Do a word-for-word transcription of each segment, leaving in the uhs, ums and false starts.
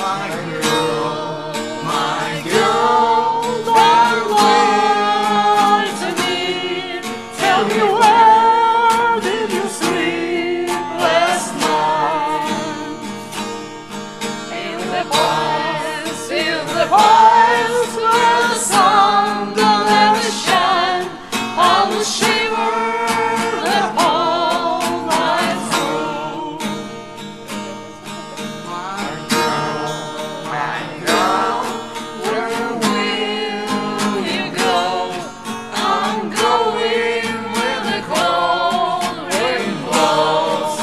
my girl, my girl, don't lie to me. Tell me, where did you sleep last night? In the pines, in the pines, where the sun don't ever shine, I will shiver the whole night through. My girl, my girl, where will you go? I'm going where the cold wind blows.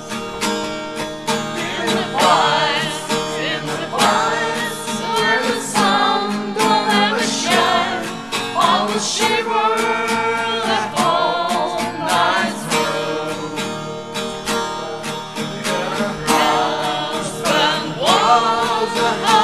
In the pines, in the pines, where the sun don't ever shine, I will shiver the whole night through. Your husband was a